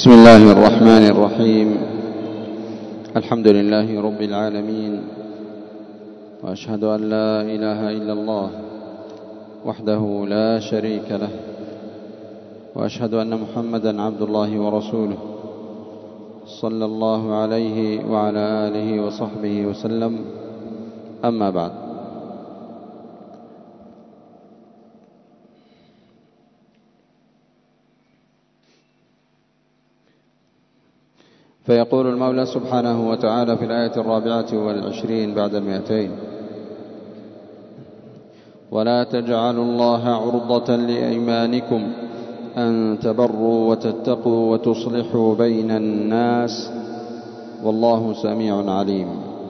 بسم الله الرحمن الرحيم. الحمد لله رب العالمين، وأشهد أن لا إله إلا الله وحده لا شريك له، وأشهد أن محمدا عبد الله ورسوله صلى الله عليه وعلى آله وصحبه وسلم. أما بعد، فيقول المولى سبحانه وتعالى في الآية 24 بعد 200: ولا تجعلوا الله عرضة لأيمانكم أن تبروا وتتقوا وتصلحوا بين الناس والله سميع عليم.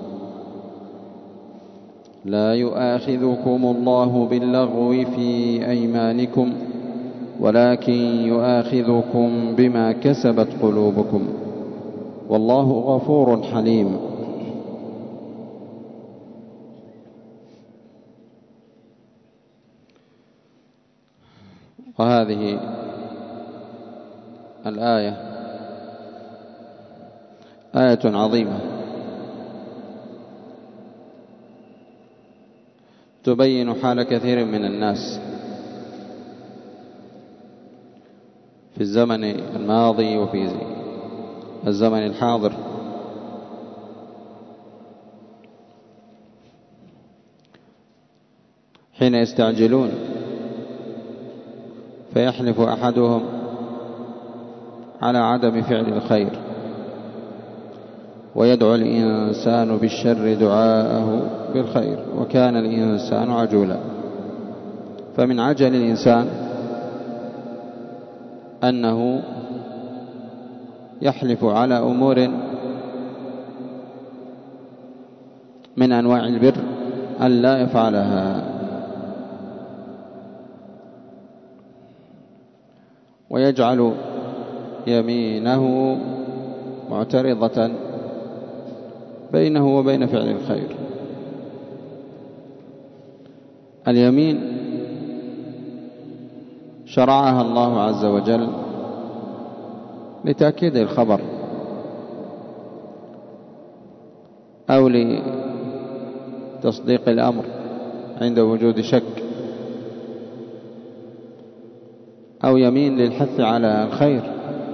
لا يؤاخذكم الله باللغو في أيمانكم ولكن يؤاخذكم بما كسبت قلوبكم والله غفور حليم. وهذه الآية آية عظيمة تبين حال كثير من الناس في الزمن الماضي وفي الزمن الحاضر، حين يستعجلون فيحلف أحدهم على عدم فعل الخير، ويدعو الإنسان بالشر دعاءه بالخير، وكان الإنسان عجولا. فمن عجل الإنسان أنه يحلف على أمور من أنواع البر أن لا يفعلها، ويجعل يمينه معترضة بينه وبين فعل الخير. اليمين شرعها الله عز وجل لتأكيد الخبر أو لتصديق الأمر عند وجود شك، أو يمين للحث على الخير.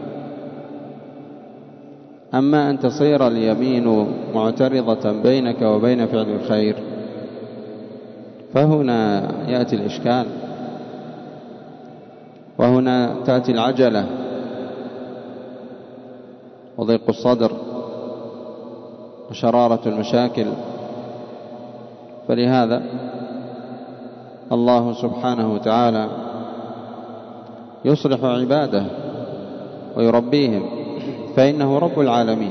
أما أن تصير اليمين معترضة بينك وبين فعل الخير فهنا يأتي الإشكال، وهنا تأتي العجلة وضيق الصدر وشرارة المشاكل. فلهذا الله سبحانه وتعالى يصلح عباده ويربيهم، فإنه رب العالمين.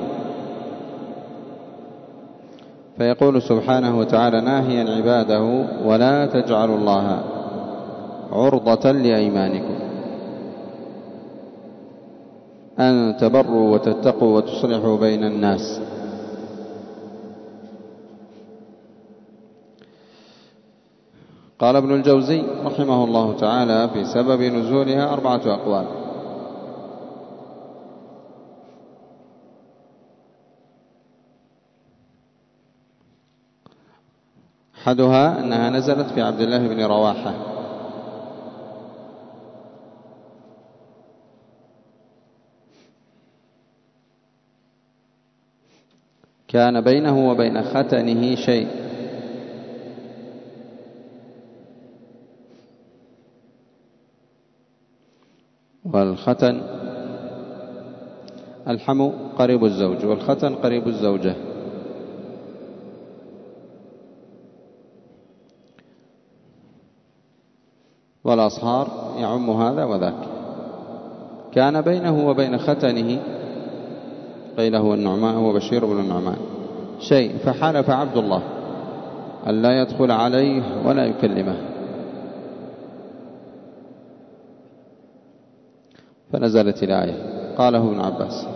فيقول سبحانه وتعالى ناهيا عباده: ولا تجعلوا الله عرضة لأيمانكم أن تبروا وتتقوا وتصلحوا بين الناس. قال ابن الجوزي رحمه الله تعالى في سبب نزولها 4 أقوال. أحدها أنها نزلت في عبد الله بن رواحة، كان بينه وبين ختنه شيء، والختن الحم قريب الزوج، والختن قريب الزوجة. والأصهار يعم هذا وذاك. كان بينه وبين ختنه، قيل هو النعمان، هو بشير بن النعمان، شيء، فحلف عبد الله أن لا يدخل عليه ولا يكلمه، فنزلت الآية. قاله ابن عباس.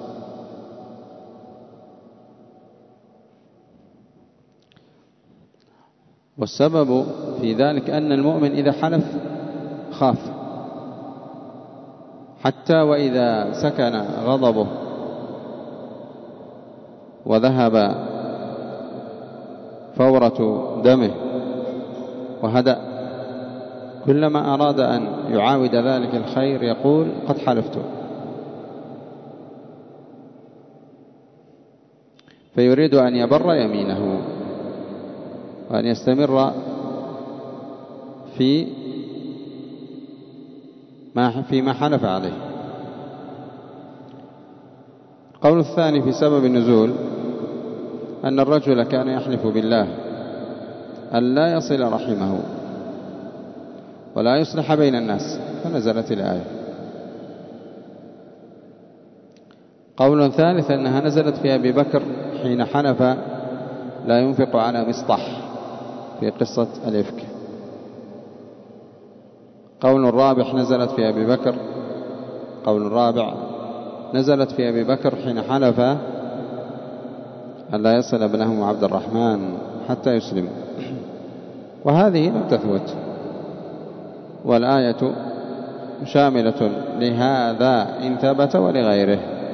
والسبب في ذلك أن المؤمن إذا حلف خاف، حتى وإذا سكن غضبه وذهب فورة دمه وهدأ، كلما أراد أن يعاود ذلك الخير يقول قد حلفت، فيريد أن يبر يمينه وأن يستمر فيما حلف عليه. القول الثاني في سبب النزول أن الرجل كان يحلف بالله أن لا يصل رحمه ولا يصلح بين الناس، فنزلت الآية. قول ثالث أنها نزلت في أبي بكر حين حلف لا ينفق على مصطح في قصة الإفك. قول الرابع نزلت في أبي بكر حين حلف أن لا يصل ابنه عبد الرحمن حتى يسلم، وهذه لم تثبت، والآية شاملة لهذا إن ثبت ولغيره.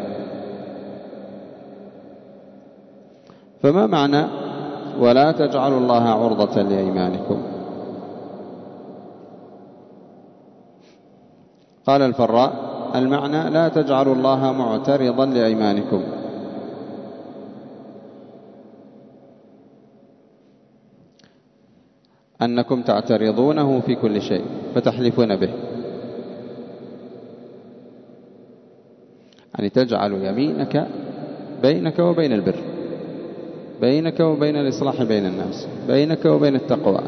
فما معنى ولا تجعلوا الله عرضة لأيمانكم؟ قال الفراء: المعنى لا تجعلوا الله معترضا لأيمانكم، أنكم تعترضونه في كل شيء فتحلفون به، يعني تجعل يمينك بينك وبين البر، بينك وبين الإصلاح بين الناس، بينك وبين التقوى.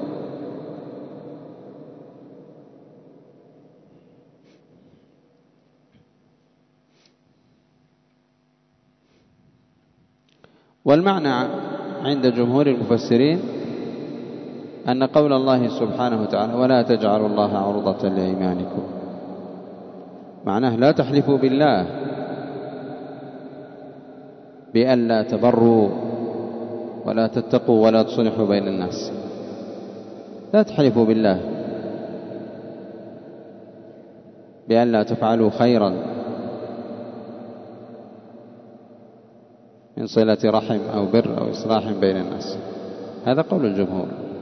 والمعنى عند جمهور المفسرين أن قول الله سبحانه وتعالى ولا تجعلوا الله عرضة لأيمانكم معناه لا تحلفوا بالله بأن لا تبروا ولا تتقوا ولا تصلحوا بين الناس. لا تحلفوا بالله بأن لا تفعلوا خيرا من صلة رحم أو بر أو إصلاح بين الناس. هذا قول الجمهور.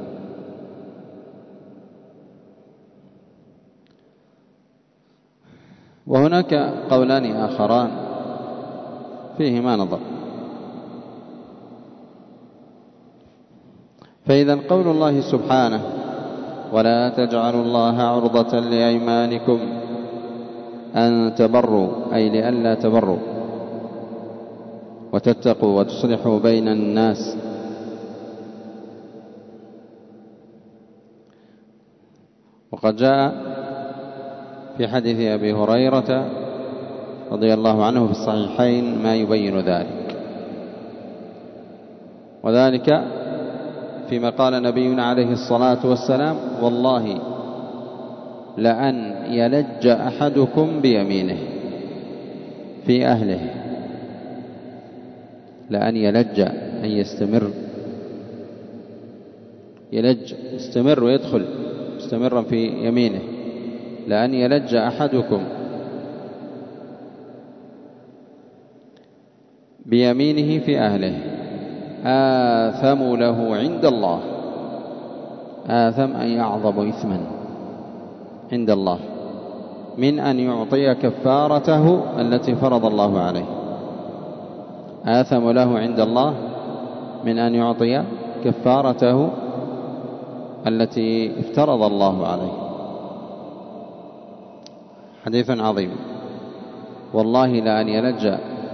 وهناك قولان آخران فيهما نظر. فإذا قول الله سبحانه ولا تجعلوا الله عرضة لأيمانكم أن تبروا، أي لئلا تبروا وتتقوا وتصلحوا بين الناس. وقد جاء في حديث أبي هريرة رضي الله عنه في الصحيحين ما يبين ذلك، وذلك فيما قال نبينا عليه الصلاة والسلام والله لأن يلج أحدكم بيمينه في أهله، لأن يلج أن يستمر، يلج يستمر ويدخل مستمرا في يمينه، لأن يلج أحدكم بيمينه في أهله آثم له عند الله. آثم أي أعظم إثما عند الله من أن يعطي كفارته التي فرض الله عليه. آثم له عند الله من أن يعطي كفارته التي افترض الله عليه. حديث عظيم. والله لأن يلج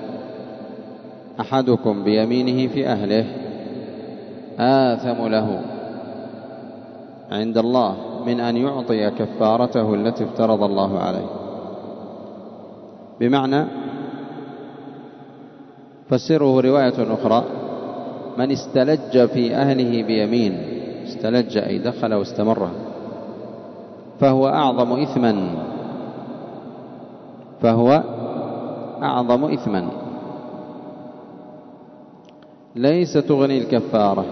أحدكم بيمينه في أهله آثم له عند الله من أن يعطي كفارته التي افترض الله عليه. بمعنى فسره رواية أخرى من استلج في أهله بيمين، استلج أي دخل واستمر، فهو أعظم إثما ليس تغني الكفارة.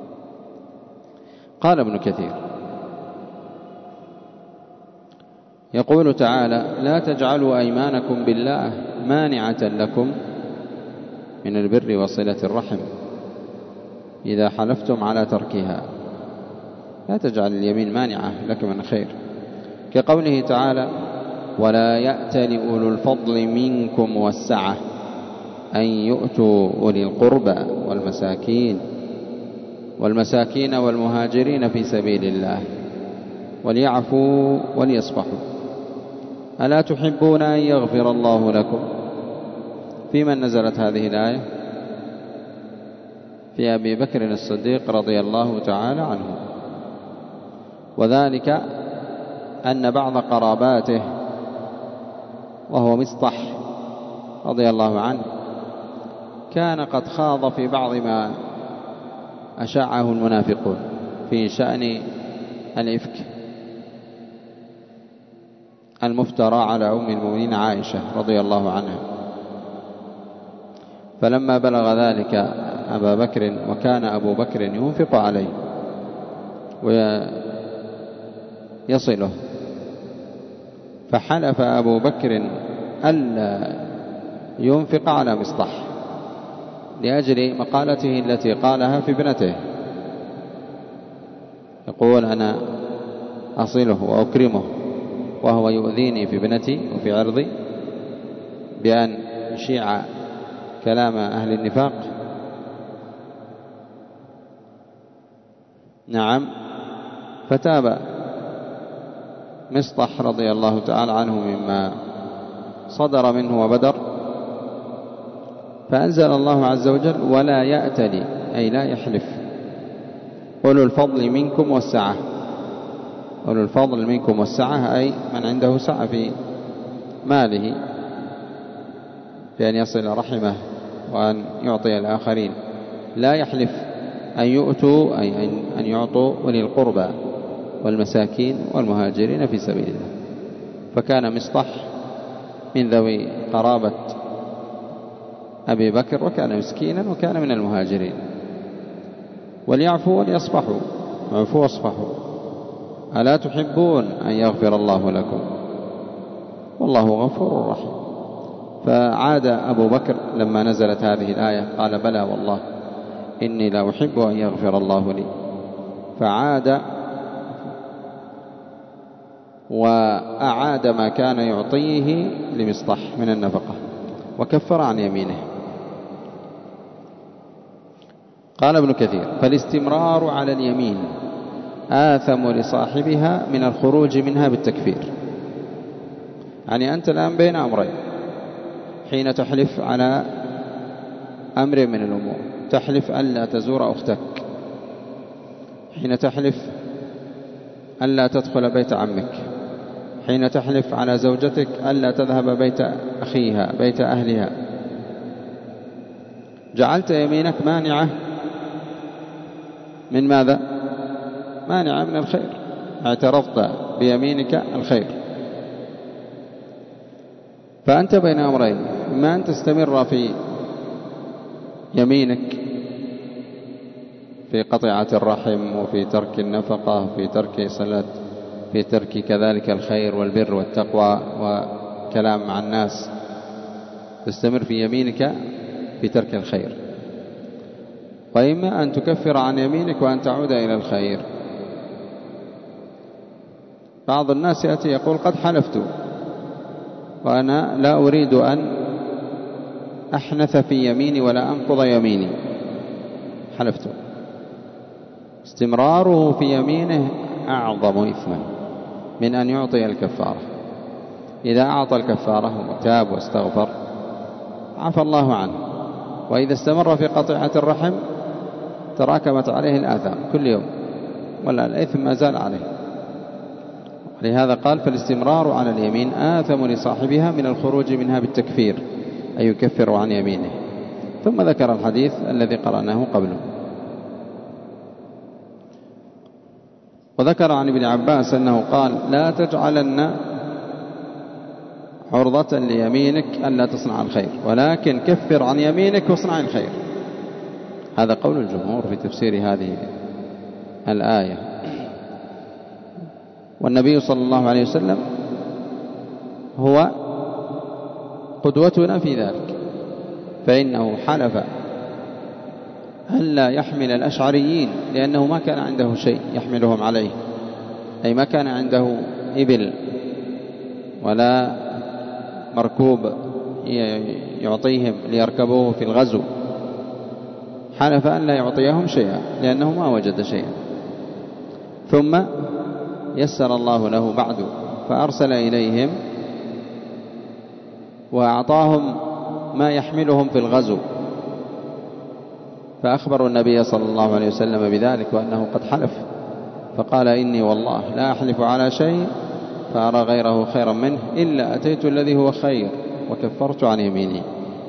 قال ابن كثير يقول تعالى: لا تجعلوا أيمانكم بالله مانعة لكم من البر وصلة الرحم إذا حلفتم على تركها. لا تجعل اليمين مانعة لك من خير، كقوله تعالى: ولا يأتل أولو الفضل منكم والسعة أن يؤتوا أولي القربى والمساكين والمهاجرين في سبيل الله وليعفوا وليصفحوا ألا تحبون أن يغفر الله لكم؟ في من نزلت هذه الآية؟ في أبي بكر الصديق رضي الله تعالى عنه، وذلك أن بعض قراباته وهو مصطح رضي الله عنه كان قد خاض في بعض ما أشاعه المنافقون في شأن الإفك المفترى على أم المؤمنين عائشة رضي الله عنها. فلما بلغ ذلك أبا بكر، وكان أبو بكر ينفق عليه ويصله، فحلف أبو بكر ألا ينفق على مصطح لأجل مقالته التي قالها في ابنته، يقول: أنا أصله وأكرمه وهو يؤذيني في ابنتي وفي عرضي بأن يشيع كلام أهل النفاق. نعم. فتاب مصطح رضي الله تعالى عنه مما صدر منه وبدر، فأنزل الله عز وجل: ولا يأتل، أي لا يحلف، أولو الفضل منكم والسعة. أولو الفضل منكم والسعة أي من عنده سعة في ماله في أن يصل رحمه وأن يعطي الآخرين. لا يحلف أن يؤتوا، أي أن يعطوا أولي القربى والمساكين والمهاجرين في سبيل الله. فكان مصطح من ذوي قرابة أبي بكر، وكان مسكينا، وكان من المهاجرين. وليعفوا وليصفحوا، اعفوا واصفحوا ألا تحبون أن يغفر الله لكم والله غفور رحيم. فعاد أبو بكر لما نزلت هذه الآية قال: بلى والله إني لا أحب أن يغفر الله لي. فعاد وأعاد ما كان يعطيه لمصطح من النفقة وكفر عن يمينه. قال ابن كثير: فالاستمرار على اليمين آثم لصاحبها من الخروج منها بالتكفير. يعني أنت الآن بين أمرين حين تحلف على أمر من الأمور: تحلف ألا تزور أختك، حين تحلف ألا تدخل بيت عمك، حين تحلف على زوجتك ألا تذهب بيت أخيها بيت أهلها. جعلت يمينك مانعة من ماذا؟ مانعة من الخير، اعترضت بيمينك الخير. فأنت بين أمرين: إما أن تستمر في يمينك في قطيعة الرحم وفي ترك النفقة وفي ترك صلاة، في ترك كذلك الخير والبر والتقوى وكلام مع الناس، تستمر في يمينك في ترك الخير. وإما أن تكفر عن يمينك وأن تعود إلى الخير. بعض الناس يأتي يقول: قد حلفت وأنا لا أريد أن أحنث في يميني ولا أنقض يميني، حلفت. استمراره في يمينه أعظم إثما من أن يعطي الكفارة. إذا أعطى الكفارة وتاب واستغفر عفى الله عنه، وإذا استمر في قطيعة الرحم تراكمت عليه الآثام كل يوم، ولا الإثم ما زال عليه. لهذا قال: فالاستمرار على اليمين آثم لصاحبها من الخروج منها بالتكفير، أي يكفر عن يمينه. ثم ذكر الحديث الذي قرأناه قبله. وذكر عن ابن عباس أنه قال: لا تجعلن عرضة ليمينك ألا تصنع الخير، ولكن كفر عن يمينك واصنع الخير. هذا قول الجمهور في تفسير هذه الآية. والنبي صلى الله عليه وسلم هو قدوتنا في ذلك، فإنه حلف ألا يحمل الأشعريين لأنه ما كان عنده شيء يحملهم عليه، أي ما كان عنده إبل ولا مركوب يعطيهم ليركبوه في الغزو، حلف أن لا يعطيهم شيئا لأنه ما وجد شيئا. ثم يسر الله له بعد فأرسل إليهم وأعطاهم ما يحملهم في الغزو، فأخبروا النبي صلى الله عليه وسلم بذلك وأنه قد حلف، فقال إني والله لا أحلف على شيء فأرى غيره خيرا منه إلا أتيت الذي هو خير وكفرت عن يميني.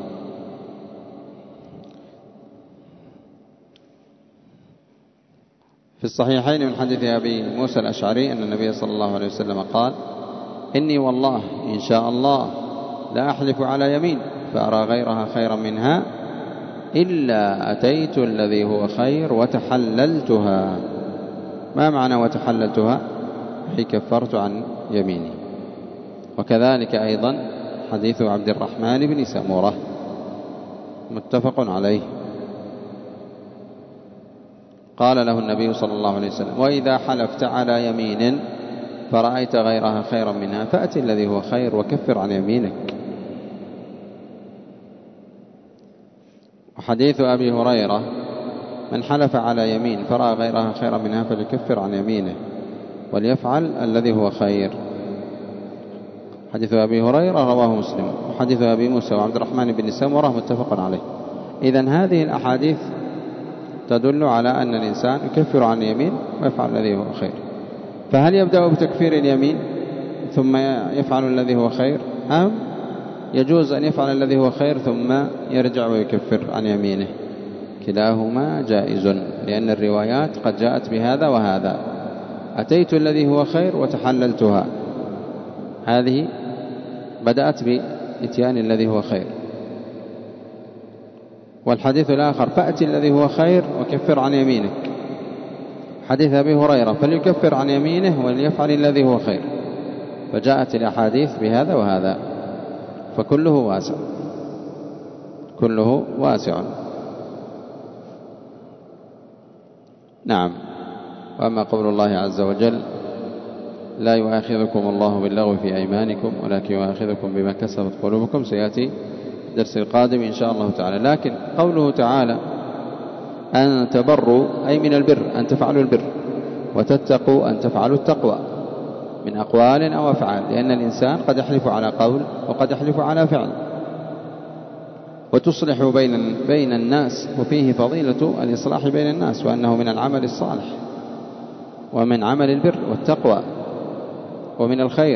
في الصحيحين من حديث أبي موسى الأشعري أن النبي صلى الله عليه وسلم قال إني والله إن شاء الله لا أحلف على يمين فأرى غيرها خيرا منها إلا أتيت الذي هو خير وتحللتها. ما معنى وتحللتها؟ أي كفرت عن يميني. وكذلك أيضا حديث عبد الرحمن بن سمرة متفق عليه، قال له النبي صلى الله عليه وسلم وإذا حلفت على يمين فرأيت غيرها خيرا منها فأتي الذي هو خير وكفر عن يمينك. وحديث أبي هريرة من حلف على يمين فرأى غيرها خيرا منها فليكفر عن يمينه وليفعل الذي هو خير. حديث أبي هريرة رواه مسلم، وحديث أبي موسى وعبد الرحمن بن سمرة متفق عليه. إذن هذه الأحاديث تدل على أن الإنسان يكفر عن يمين ويفعل الذي هو خير. فهل يبدأ بتكفير اليمين ثم يفعل الذي هو خير، أم يجوز أن يفعل الذي هو خير ثم يرجع ويكفر عن يمينه؟ كلاهما جائز، لأن الروايات قد جاءت بهذا وهذا. أتيت الذي هو خير وتحللتها، هذه بدأت بإتيان الذي هو خير. والحديث الآخر فأتي الذي هو خير وكفر عن يمينك، حديث أبي هريرة فليكفر عن يمينه وليفعل الذي هو خير. فجاءت الأحاديث بهذا وهذا، فكله واسع، كله واسع. نعم. وأما قول الله عز وجل لا يؤاخذكم الله باللغو في أيمانكم ولكن يؤاخذكم بما كسبت قلوبكم، سيأتي الدرس القادم إن شاء الله تعالى. لكن قوله تعالى أن تبروا أي من البر، أن تفعلوا البر، وتتقوا أن تفعلوا التقوى من أقوال أو أفعال، لأن الإنسان قد يحلف على قول وقد يحلف على فعل. وتصلح بين الناس، وفيه فضيلة الإصلاح بين الناس، وأنه من العمل الصالح ومن عمل البر والتقوى ومن الخير.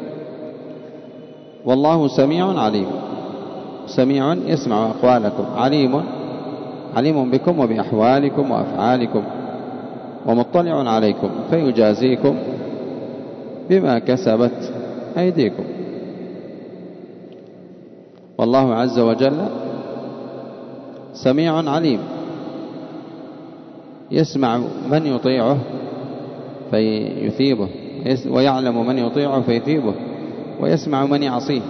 والله سميع عليم، سميع يسمع أقوالكم، عليم بكم وبأحوالكم وأفعالكم، ومطلع عليكم فيجازيكم بما كسبت أيديكم. والله عز وجل سميع عليم، يسمع من يطيعه فيثيبه، ويعلم من يطيعه فيثيبه، ويسمع من يعصيه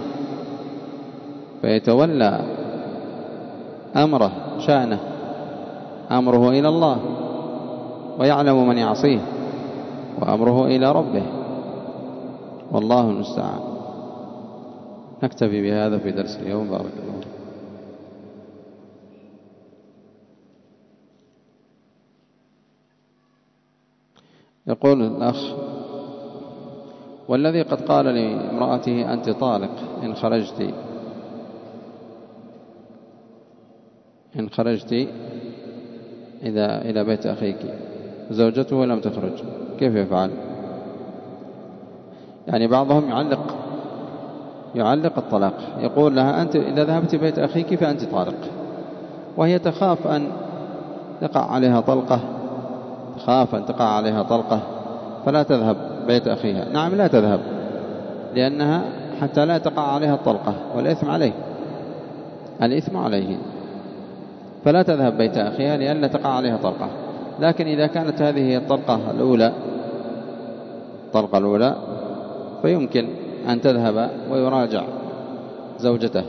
فيتولى أمره شأنه، أمره إلى الله، ويعلم من يعصيه وأمره إلى ربه، والله المستعان. نكتفي بهذا في درس اليوم. بارك الله. يقول الأخ: والذي قد قال لامرأته أنت طالق إن خرجت إذا إلى بيت أخيك، زوجته لم تخرج، كيف يفعل؟ يعني بعضهم يعلق الطلاق، يقول لها أنت إذا ذهبت بيت أخيك فأنت طالق، وهي تخاف أن تقع عليها طلقة فلا تذهب بيت أخيها. نعم لا تذهب، لأنها حتى لا تقع عليها الطلقة، والإثم عليه، الإثم عليه، فلا تذهب بيت أخيها لأن لا تقع عليها طلقة. لكن إذا كانت هذه الطلقة الأولى فيمكن أن تذهب ويراجع زوجته،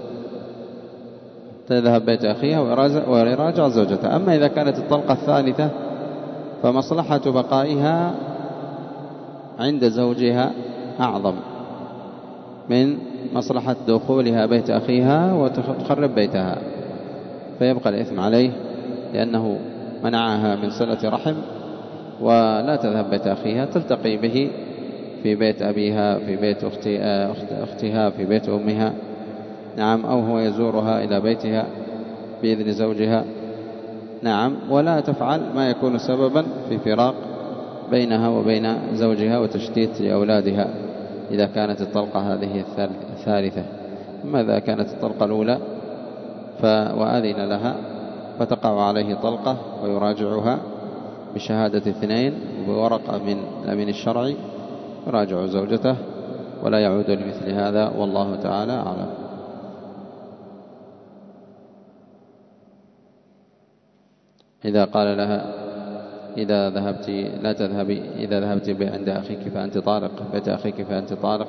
تذهب بيت أخيها ويراجع زوجته. أما إذا كانت الطلقة الثالثة فمصلحة بقائها عند زوجها أعظم من مصلحة دخولها بيت أخيها وتخرب بيتها، فيبقى الإثم عليه لأنه منعها من صلة رحم، ولا تذهب بيت أخيها، تلتقي به في بيت أبيها، في بيت أختها، في بيت أمها، نعم، أو هو يزورها إلى بيتها بإذن زوجها، نعم، ولا تفعل ما يكون سببا في فراق بينها وبين زوجها وتشتيت لأولادها إذا كانت الطلقة هذه الثالثة. أما إذا كانت الطلقة الأولى وآذن لها فتقع عليه طلقة ويراجعها بشهادة 2 وبورقة من الأمين الشرعي، يراجع زوجته ولا يعود لمثل هذا، والله تعالى أعلم. إذا قال لها إذا ذهبت لا تذهبي، إذا ذهبت عند أخيك فأنت طالق، بيت أخيك فأنت طالق،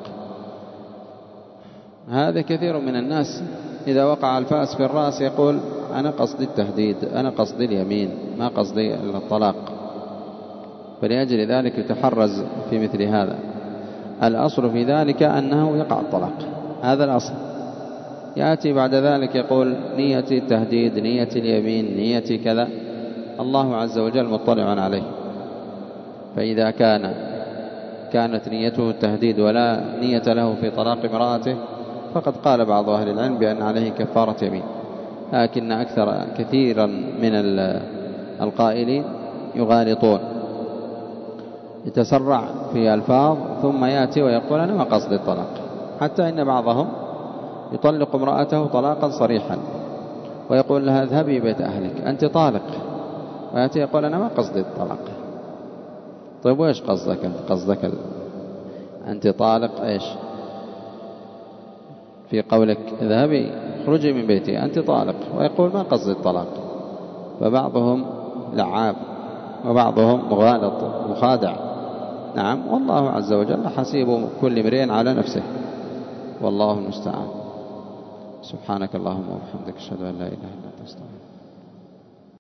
هذا كثير من الناس إذا وقع الفأس في الرأس يقول أنا قصدي التهديد، أنا قصدي اليمين، ما قصدي الطلاق، فلأجل ذلك يتحرز في مثل هذا. الأصل في ذلك أنه يقع الطلاق، هذا الأصل. يأتي بعد ذلك يقول نيتي التهديد، نيتي اليمين، نيتي كذا، الله عز وجل مطلع عليه. فإذا كانت نيته التهديد ولا نية له في طلاق امرأته فقد قال بعض أهل العلم بأن عليه كفارة يمين، لكن كثيرا من القائلين يغالطون، يتسرع في ألفاظ ثم يأتي ويقول أنا ما قصد الطلاق، حتى إن بعضهم يطلق امرأته طلاقا صريحا ويقول لها اذهبي بيت أهلك أنت طالق، ويأتي يقول أنا ما قصد الطلاق. طيب وإيش قصدك أنت؟ قصدك أنت طالق إيش؟ في قولك اذهبي اخرجي من بيتي أنت طالق، ويقول ما قصد الطلاق. فبعضهم لعاب وبعضهم مغالط مخادع، نعم، والله عز وجل حسيب كل امرئ على نفسه، والله المستعان. سبحانك اللهم وبحمدك، أشهد أن لا إله إلا أنت، أستغفرك.